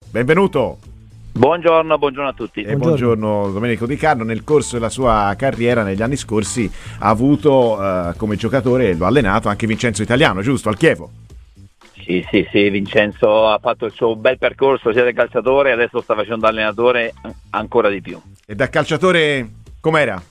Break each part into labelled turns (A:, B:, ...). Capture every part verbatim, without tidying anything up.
A: benvenuto.
B: Buongiorno, buongiorno a tutti.
A: E buongiorno. buongiorno Domenico Di Carlo. Nel corso della sua carriera negli anni scorsi ha avuto eh, come giocatore, lo ha allenato anche Vincenzo Italiano, giusto? Al Chievo.
B: Sì, sì, sì, Vincenzo ha fatto il suo bel percorso sia da calciatore, adesso sta facendo allenatore ancora di più.
A: E da calciatore com'era?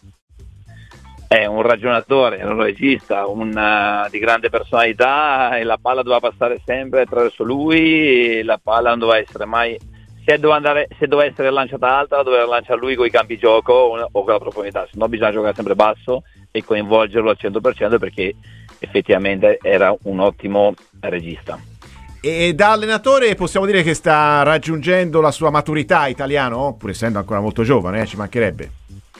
B: È un ragionatore, un regista, un, uh, di grande personalità, e la palla doveva passare sempre attraverso lui, e la palla non doveva essere mai, se doveva, andare, se doveva essere lanciata alta la doveva lanciare lui con i campi gioco o, o con la profondità, se no bisogna giocare sempre basso e coinvolgerlo al cento per cento, perché effettivamente era un ottimo regista.
A: E da allenatore possiamo dire che sta raggiungendo la sua maturità Italiano, pur essendo ancora molto giovane, eh, ci mancherebbe.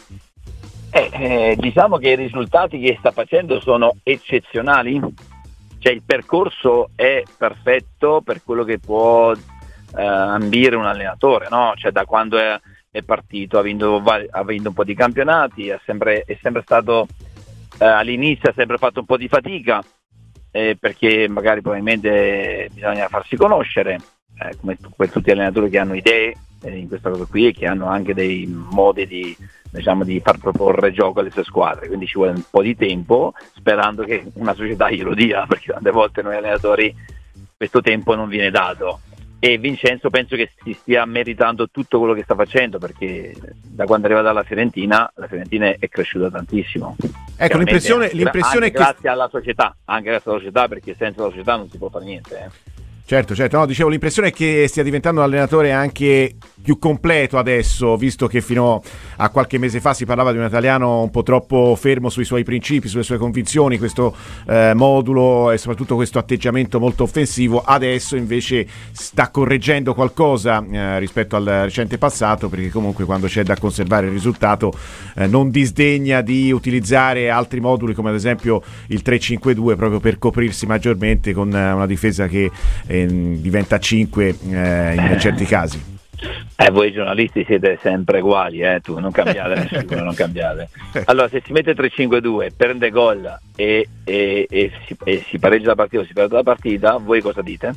B: Eh, eh, diciamo che i risultati che sta facendo sono eccezionali, cioè il percorso è perfetto per quello che può eh, ambire un allenatore, no? Cioè da quando è, è partito ha vinto, ha vinto un po' di campionati, è sempre, è sempre stato eh, all'inizio ha sempre fatto un po' di fatica eh, perché magari probabilmente bisogna farsi conoscere, eh, come, come tutti gli allenatori che hanno idee eh, in questa cosa qui e che hanno anche dei modi di, diciamo, di far proporre gioco alle sue squadre, quindi ci vuole un po' di tempo, sperando che una società glielo dia, perché tante volte noi allenatori questo tempo non viene dato. E Vincenzo penso che si stia meritando tutto quello che sta facendo, perché da quando è arrivato alla Fiorentina la Fiorentina è cresciuta tantissimo.
A: Ecco, l'impressione, l'impressione
B: anche
A: è che
B: grazie alla società, anche grazie alla società, perché senza la società non si può fare niente, eh.
A: Certo, certo, no, dicevo, l'impressione è che stia diventando un allenatore anche più completo adesso, visto che fino a qualche mese fa si parlava di un italiano un po' troppo fermo sui suoi principi, sulle sue convinzioni, questo eh, modulo e soprattutto questo atteggiamento molto offensivo. Adesso invece sta correggendo qualcosa eh, rispetto al recente passato, perché comunque quando c'è da conservare il risultato eh, non disdegna di utilizzare altri moduli, come ad esempio il tre cinque due, proprio per coprirsi maggiormente con una difesa che eh, diventa cinque eh, in certi casi.
B: Eh, voi giornalisti siete sempre uguali, eh, tu non cambiate, nessuno, non cambiate. Allora, se si mette tre cinque due, prende gol e, e, e, si, e si pareggia la partita o si perde la partita, voi cosa dite?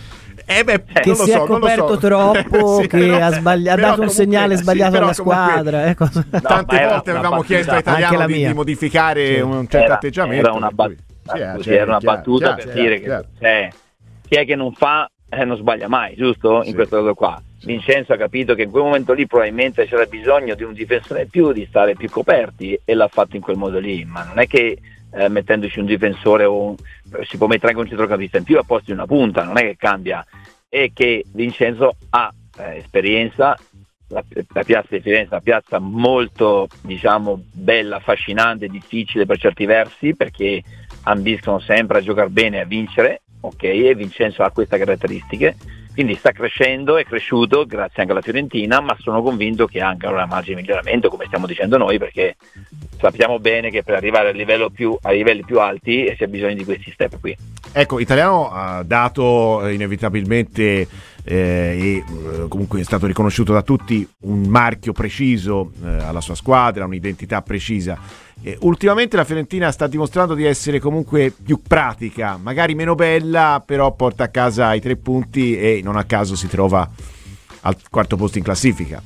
A: Eh beh,
C: che
A: non
C: si
A: lo so,
C: è coperto
A: so.
C: troppo,
A: sì,
C: che
A: no,
C: ha, sbagli- ha dato un segnale sbagliato
A: sì,
C: alla
A: comunque,
C: squadra. Eh, cosa...
B: no,
A: tante volte avevamo
B: battuta,
A: chiesto a Italiano di, di modificare
C: sì.
A: un certo
B: era,
A: atteggiamento.
B: Era una, bat-
A: cui... sì,
B: eh,
A: cioè,
B: era una
A: chiaro,
B: battuta
A: chiaro,
B: per
A: chiaro,
B: dire
A: chiaro.
B: che cioè, chi è che non fa eh, non sbaglia mai, giusto? In
A: sì.
B: questo caso qua. Sì. Vincenzo ha capito che in quel momento lì probabilmente c'era bisogno di un difensore in più, di stare più coperti, e l'ha fatto in quel modo lì, ma non è che eh, mettendoci un difensore o un, si può mettere anche un centrocampista in più a posto di una punta, non è che cambia, è che Vincenzo ha eh, esperienza. La, la piazza di Firenze è una piazza molto, diciamo, bella, affascinante, difficile per certi versi, perché ambiscono sempre a giocare bene e a vincere, ok? E Vincenzo ha queste caratteristiche, quindi sta crescendo, è cresciuto grazie anche alla Fiorentina, ma sono convinto che ha anche una margine di miglioramento, come stiamo dicendo noi, perché sappiamo bene che per arrivare a, livello più, a livelli più alti si ha bisogno di questi step qui.
A: Ecco, Italiano ha dato inevitabilmente eh, e eh, comunque è stato riconosciuto da tutti un marchio preciso eh, alla sua squadra, un'identità precisa. Eh, ultimamente la Fiorentina sta dimostrando di essere comunque più pratica, magari meno bella, però porta a casa i tre punti e non a caso si trova al quarto posto in classifica.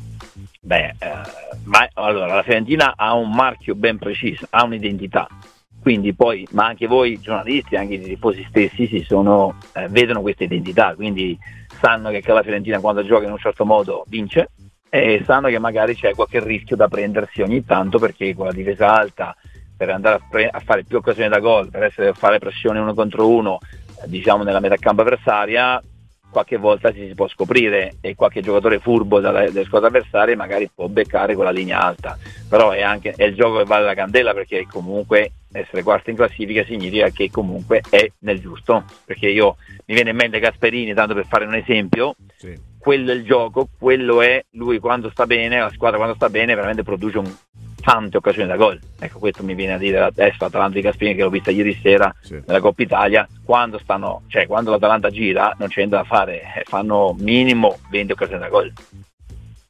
B: Beh, eh, ma allora la Fiorentina ha un marchio ben preciso, ha un'identità. Quindi poi, ma anche voi giornalisti, anche i tifosi stessi si sono, eh, vedono questa identità, quindi sanno che la Fiorentina quando gioca in un certo modo vince, e sanno che magari c'è qualche rischio da prendersi ogni tanto, perché con la difesa alta, per andare a, pre- a fare più occasioni da gol, per essere, fare pressione uno contro uno, eh, diciamo nella metà campo avversaria, qualche volta si, si può scoprire, e qualche giocatore furbo dalla, delle squadre avversarie magari può beccare quella linea alta, però è anche è il gioco che vale la candela, perché comunque essere quarto in classifica significa che comunque è nel giusto, perché io mi viene in mente Gasperini, tanto per fare un esempio, sì. Quello è il gioco, quello è lui quando sta bene, la squadra quando sta bene veramente produce un, tante occasioni da gol. Ecco, questo mi viene a dire adesso Atalanta di Gasperini, che l'ho vista ieri sera sì. nella Coppa Italia, quando stanno, cioè quando l'Atalanta gira non c'è niente da fare, fanno minimo venti occasioni da gol.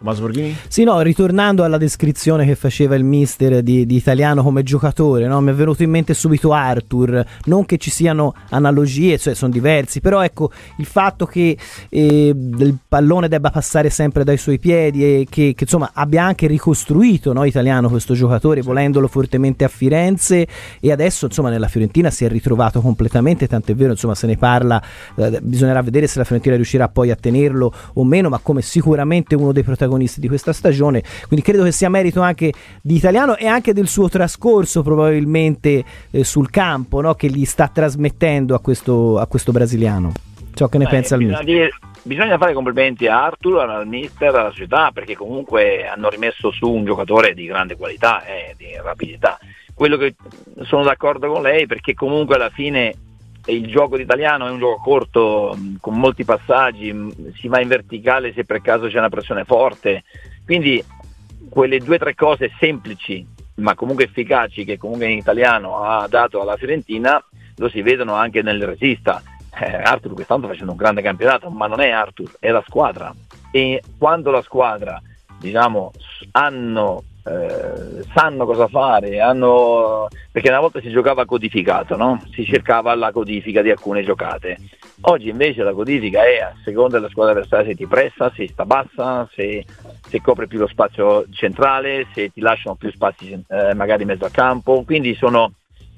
A: Tommaso Borghini?
C: Sì, no, ritornando alla descrizione che faceva il mister di, di Italiano come giocatore, no? Mi è venuto in mente subito Arthur, non che ci siano analogie, cioè sono diversi, però ecco il fatto che eh, il pallone debba passare sempre dai suoi piedi e che, che insomma abbia anche ricostruito, no, Italiano questo giocatore, sì, volendolo fortemente a Firenze, e adesso insomma nella Fiorentina si è ritrovato completamente, tant'è vero, insomma se ne parla, eh, bisognerà vedere se la Fiorentina riuscirà poi a tenerlo o meno, ma come sicuramente uno dei protagonisti di questa stagione, quindi credo che sia merito anche di Italiano e anche del suo trascorso probabilmente eh, sul campo, no? Che gli sta trasmettendo a questo, a questo brasiliano. Ciò che ne
B: Beh,
C: pensa il
B: bisogna,
C: mister.
B: dire, bisogna fare complimenti a Arthur, al mister, alla società, perché comunque hanno rimesso su un giocatore di grande qualità e eh, di rapidità. Quello che sono d'accordo con lei, perché comunque alla fine il gioco d'Italiano è un gioco corto, con molti passaggi, si va in verticale se per caso c'è una pressione forte, quindi quelle due o tre cose semplici ma comunque efficaci che comunque in Italiano ha dato alla Fiorentina lo si vedono anche nel regista. eh, Arthur quest'anno sta facendo un grande campionato, ma non è Arthur, è la squadra, e quando la squadra diciamo hanno Eh, sanno cosa fare, hanno, perché una volta si giocava codificato, no? Si cercava la codifica di alcune giocate. Oggi invece la codifica è a seconda della squadra avversaria, se ti pressa, se sta bassa, se, se copre più lo spazio centrale, se ti lasciano più spazi eh, magari in mezzo al campo. Quindi sono,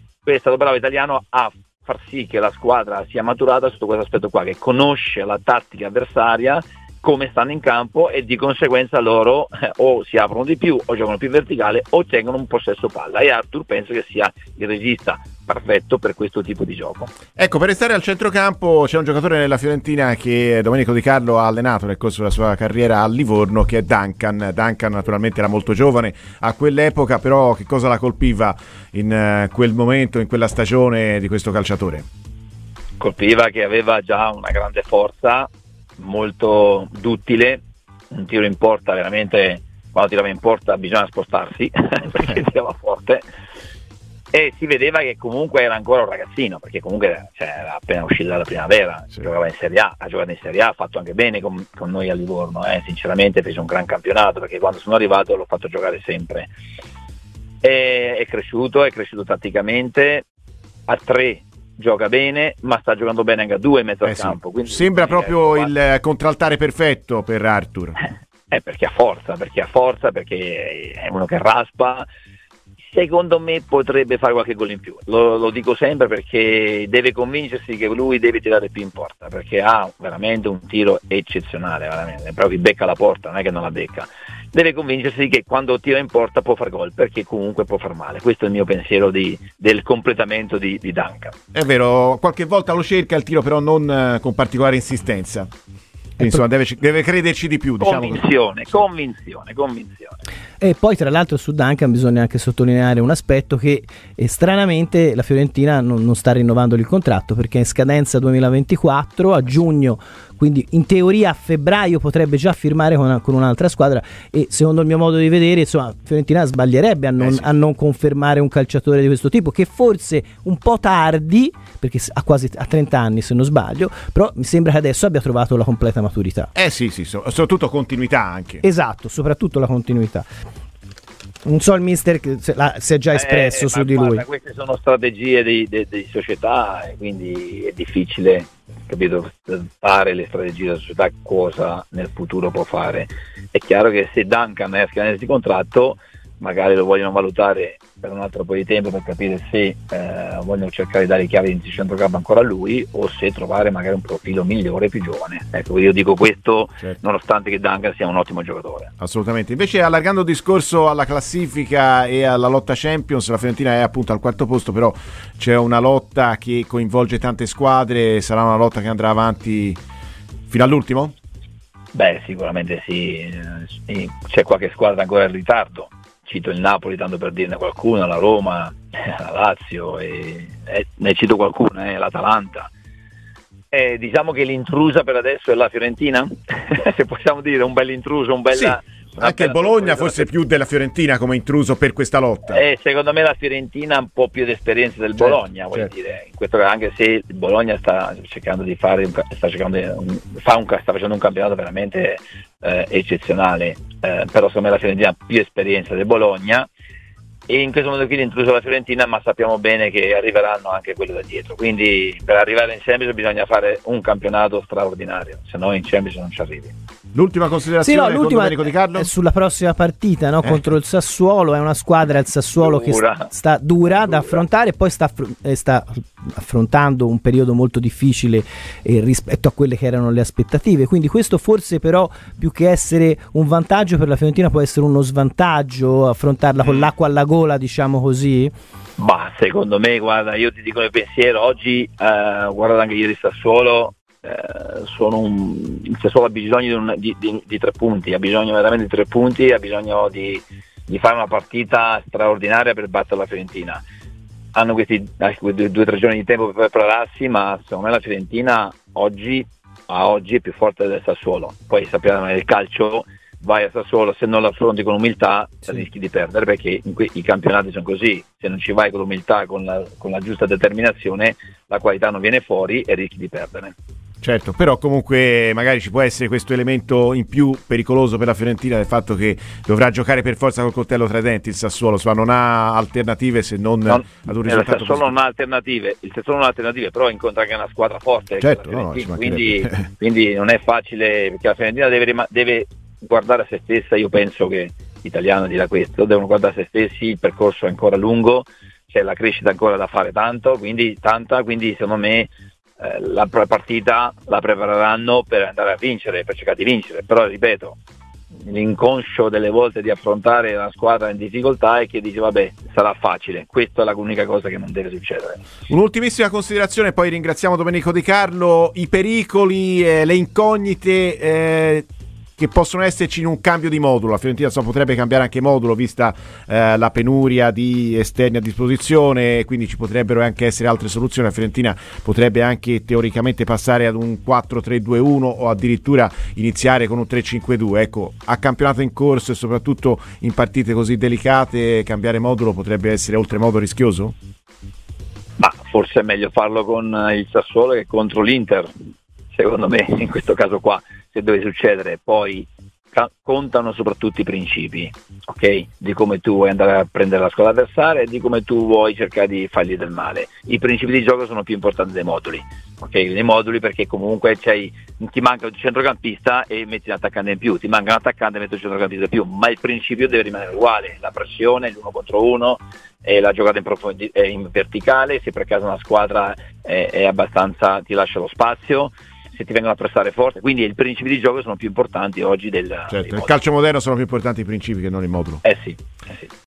B: è stato bravo Italiano a far sì che la squadra sia maturata sotto questo aspetto qua, che conosce la tattica avversaria, come stanno in campo, e di conseguenza loro eh, o si aprono di più o giocano più verticale o tengono un possesso palla, e Arthur penso che sia il regista perfetto per questo tipo di gioco.
A: Ecco, per restare al centrocampo c'è un giocatore nella Fiorentina che Domenico Di Carlo ha allenato nel corso della sua carriera a Livorno, che è Duncan. Duncan naturalmente era molto giovane a quell'epoca, però che cosa la colpiva in uh, quel momento, in quella stagione di questo calciatore?
B: Colpiva che aveva già una grande forza, molto duttile, un tiro in porta veramente, quando tirava in porta bisogna spostarsi perché tirava forte, e si vedeva che comunque era ancora un ragazzino, perché comunque cioè, era appena uscito dalla primavera, sì, giocava in Serie A, ha giocato in Serie A, ha fatto anche bene con, con noi a Livorno, eh. Sinceramente fece un gran campionato, perché quando sono arrivato l'ho fatto giocare sempre, e, è cresciuto, è cresciuto tatticamente, a tre gioca bene, ma sta giocando bene anche a due in mezzo
A: eh
B: al
A: sì.
B: campo. Quindi,
A: sembra
B: eh,
A: proprio
B: eh,
A: il contraltare perfetto per Arthur.
B: Eh, perché ha forza, perché ha forza, perché è uno che raspa. Secondo me potrebbe fare qualche gol in più, lo, lo dico sempre, perché deve convincersi che lui deve tirare più in porta, perché ha veramente un tiro eccezionale, veramente, proprio becca la porta, non è che non la becca. Deve convincersi che quando tira in porta può far gol, perché comunque può far male. Questo è il mio pensiero di, del completamento di, di Duncan.
A: È vero, qualche volta lo cerca il tiro, però non uh, con particolare insistenza. Quindi, insomma, deve, deve crederci di più, diciamo.
B: Convinzione, così. convinzione, convinzione.
C: E poi tra l'altro su Duncan bisogna anche sottolineare un aspetto, che eh, stranamente la Fiorentina non, non sta rinnovando il contratto, perché è in scadenza duemilaventiquattro, a giugno, quindi in teoria a febbraio potrebbe già firmare con, una, con un'altra squadra, e secondo il mio modo di vedere insomma Fiorentina sbaglierebbe a non, eh sì. a non confermare un calciatore di questo tipo, che forse un po' tardi, perché ha quasi a trenta anni se non sbaglio, però mi sembra che adesso abbia trovato la completa maturità.
A: Eh sì, sì, so, soprattutto continuità anche.
C: Esatto, soprattutto la continuità. Non so il mister che se la, si è già espresso
B: eh,
C: su
B: ma
C: di
B: guarda,
C: lui.
B: Queste sono strategie di, di, di società, e quindi è difficile, capito, fare le strategie della società, cosa nel futuro può fare. È chiaro che se Duncan è a scadenza di contratto, magari lo vogliono valutare per un altro po' di tempo per capire se eh, vogliono cercare di dare chiavi di centrocampo ancora a lui, o se trovare magari un profilo migliore, più giovane. Ecco, io dico questo, certo, nonostante che Duncan sia un ottimo giocatore.
A: Assolutamente. Invece, allargando il discorso alla classifica e alla lotta Champions, la Fiorentina è appunto al quarto posto, però c'è una lotta che coinvolge tante squadre. Sarà una lotta che andrà avanti fino all'ultimo?
B: Beh, sicuramente sì, c'è qualche squadra ancora in ritardo. Cito il Napoli tanto per dirne qualcuna, la Roma, la Lazio, e, e ne cito qualcuna, eh, l'Atalanta. E diciamo che l'intrusa per adesso è la Fiorentina, se possiamo dire, un bel intruso, un bella...
A: Sì. Anche il Bologna forse più della Fiorentina come intruso per questa lotta.
B: Eh, secondo me la Fiorentina ha un po' più di esperienza del certo, Bologna, voglio certo. dire. In questo caso, anche se il Bologna sta cercando di fare, sta, cercando di, fa un, sta facendo un campionato veramente eh, eccezionale, eh, però secondo me la Fiorentina ha più esperienza del Bologna, e in questo modo qui è intruso la Fiorentina, ma sappiamo bene che arriveranno anche quelli da dietro, quindi per arrivare in Champions bisogna fare un campionato straordinario, se no in Champions non ci arrivi.
A: L'ultima considerazione,
C: sì, no, l'ultima
A: Domenico Di Carlo?
C: È sulla prossima partita, no? eh. contro il Sassuolo. È una squadra, il Sassuolo, dura. che sta, sta dura, dura da affrontare, e poi sta, eh, sta affrontando un periodo molto difficile eh, rispetto a quelle che erano le aspettative, quindi questo forse però più che essere un vantaggio per la Fiorentina può essere uno svantaggio, affrontarla con l'acqua alla gola, diciamo così.
B: Ma secondo me, guarda, io ti dico il pensiero oggi, eh, guarda anche ieri Sassuolo, eh, sono un, il Sassuolo ha bisogno di, un, di, di, di tre punti, ha bisogno veramente di tre punti, ha bisogno di, di fare una partita straordinaria per battere la Fiorentina. Hanno questi due o tre giorni di tempo per prepararsi, ma secondo me la Fiorentina oggi, a oggi è più forte del Sassuolo. Poi sappiamo nel calcio, vai a Sassuolo, se non lo affronti con umiltà, sì, rischi di perdere, perché in que- i campionati sono così, se non ci vai con l'umiltà, con la, con la giusta determinazione, la qualità non viene fuori e rischi di perdere.
A: Certo, però comunque magari ci può essere questo elemento in più pericoloso per la Fiorentina, del fatto che dovrà giocare per forza col coltello tra i denti il Sassuolo, cioè non ha alternative se non, non ad un risultato.
B: Il Sassuolo non ha alternative, il Sassuolo non ha alternative, però incontra anche una squadra forte,
A: certo, no,
B: quindi, quindi non è facile, perché la Fiorentina deve, rim- deve guardare a se stessa. Io penso che l'italiano dirà questo, devono guardare a se stessi, il percorso è ancora lungo, c'è la crescita ancora da fare tanto, quindi tanta, quindi secondo me eh, la partita la prepareranno per andare a vincere, per cercare di vincere, però ripeto, l'inconscio delle volte di affrontare una squadra in difficoltà è che dice vabbè, sarà facile, questa è l'unica cosa che non deve succedere.
A: Un'ultimissima considerazione, poi ringraziamo Domenico Di Carlo, i pericoli, eh, le incognite eh, che possono esserci in un cambio di modulo. La Fiorentina so, potrebbe cambiare anche modulo vista eh, la penuria di esterni a disposizione, quindi ci potrebbero anche essere altre soluzioni. La Fiorentina potrebbe anche teoricamente passare ad un quattro tre due uno o addirittura iniziare con un tre cinque due. Ecco, a campionato in corso e soprattutto in partite così delicate cambiare modulo potrebbe essere oltremodo rischioso?
B: Ma forse è meglio farlo con il Sassuolo che contro l'Inter, secondo me, in questo caso qua, se deve succedere. Poi ca- contano soprattutto i principi, ok? Di come tu vuoi andare a prendere la squadra avversaria e di come tu vuoi cercare di fargli del male. I principi di gioco sono più importanti dei moduli, ok? Dei moduli, perché comunque c'hai, ti manca un centrocampista e metti un attaccante in più, ti manca un attaccante e metti un centrocampista in più, ma il principio deve rimanere uguale, la pressione, l'uno contro uno, e la giocata in, profondi- in verticale, se per caso una squadra è, è abbastanza, ti lascia lo spazio, se ti vengono a pressare forte, quindi i principi di gioco sono più importanti oggi del,
A: certo, nel calcio moderno sono più importanti i principi che non il modulo.
B: Eh sì, eh sì.